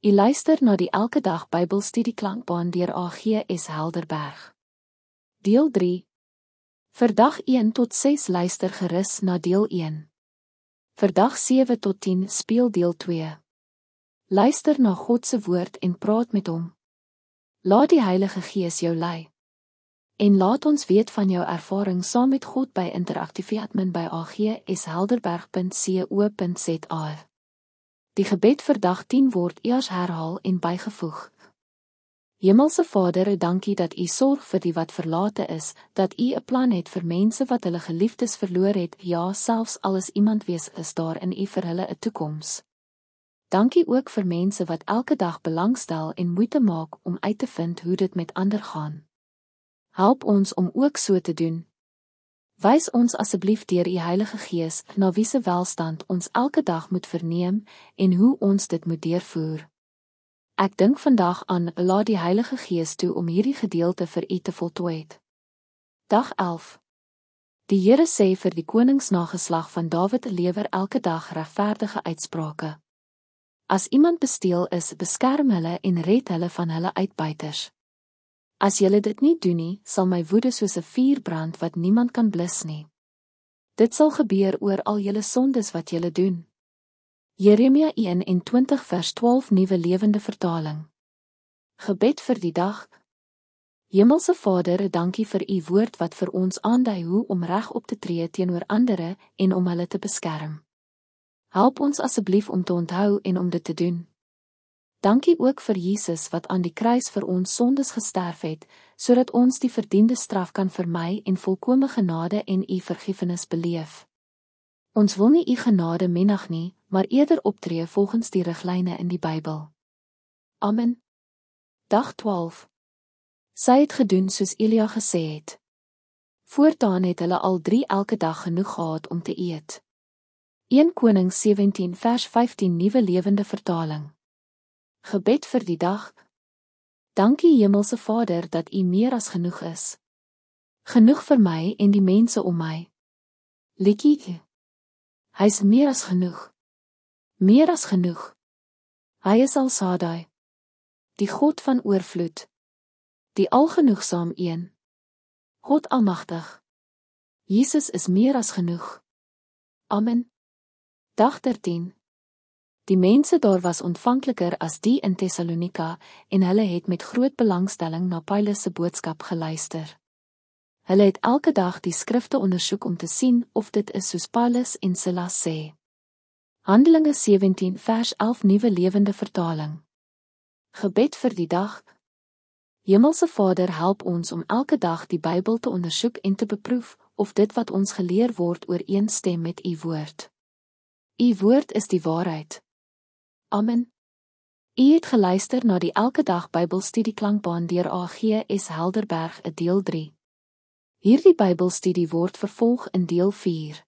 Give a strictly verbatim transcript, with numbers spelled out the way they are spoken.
U luister na die Elke Dag Bybelstudie klankbaan deur A G S Helderberg. Deel drie. Vir dag een tot ses luister gerus na deel een. Vir dag sewe tot tien speel deel twee. Luister na God se woord en praat met hom. Laat die Heilige Gees jou lei. En laat ons weet van jou ervaring saam met God by interaktief admin by a g s helderberg punt co punt z a. Die gebed vir dag tien word eers herhaal en bygevoeg. Hemelse Vader, dankie dat U sorg vir die wat verlate is, dat U 'n plan het vir mense wat hulle geliefdes verloor het, ja, selfs al is iemand wees is daar in U vir hulle 'n toekoms. Dankie ook vir mense wat elke dag belangstel en moeite maak om uit te vind hoe dit met ander gaan. Help ons om ook so te doen. Wys ons asseblief deur U Heilige Gees na wie se welstand ons elke dag moet verneem en hoe ons dit moet deurvoer. Ek dink vandag aan, laat die Heilige Gees toe om hierdie gedeelte vir U te voltooi. Dag elf. Die Here sê vir die koningsnageslag van Dawid lewer elke dag regverdige uitsprake. As iemand besteel is, beskerm hulle en red hulle van hulle uitbuiters. As julle dit nie doen nie, sal my woede soos 'n vuur brand wat niemand kan blus nie. Dit sal gebeur oor al julle sondes wat julle doen. Jeremia eenentwintig vers twaalf Nuwe Lewende Vertaling. Gebed vir die dag. Hemelse Vader, dankie vir U woord wat vir ons aandui hoe om reg op te tree teenoor ander en om hulle te beskerm. Help ons asseblief om te onthou en om dit te doen. Dankie ook vir Jesus wat aan die kruis vir ons sondes gesterf het, sodat ons die verdiende straf kan vermy en volkome genade en U vergifnis beleef. Ons wil nie U genade minag nie, maar eerder optree volgens die riglyne in die Bybel. Amen. Dag twaalf. Sy het gedoen soos Elia gesê het. Voortaan het hulle al drie elke dag genoeg gehad om te eet. Eerste Konings sewentien vers vyftien Nuwe Lewende Vertaling. Gebed vir die dag. Dankie Hemelse Vader dat U meer as genoeg is. Genoeg vir my en die mense om my. Liedjie. Hy is meer as genoeg. Meer as genoeg. Hy is al Sadai. Die God van oorvloed. Die algenoegsaam een. God almagtig. Jesus is meer as genoeg. Amen. Dag dertien. Die mense daar was ontvankliker as die in Thessalonika en hulle het met groot belangstelling na Paulus se boodskap geluister. Hulle het elke dag die skrifte ondersoek om te sien of dit is soos Paulus en Silas sê. Handelinge sewentien vers elf Nuwe Lewende Vertaling. Gebed vir die dag. Hemelse Vader, help ons om elke dag die Bybel te ondersoek en te beproef of dit wat ons geleer word ooreenstem met U woord. U woord is die waarheid. Amen. U het geluister na die Elke Dag Bybelstudie klankbaan deur A G S Helderberg, deel drie. Hierdie Bybelstudie word vervolg in deel vier.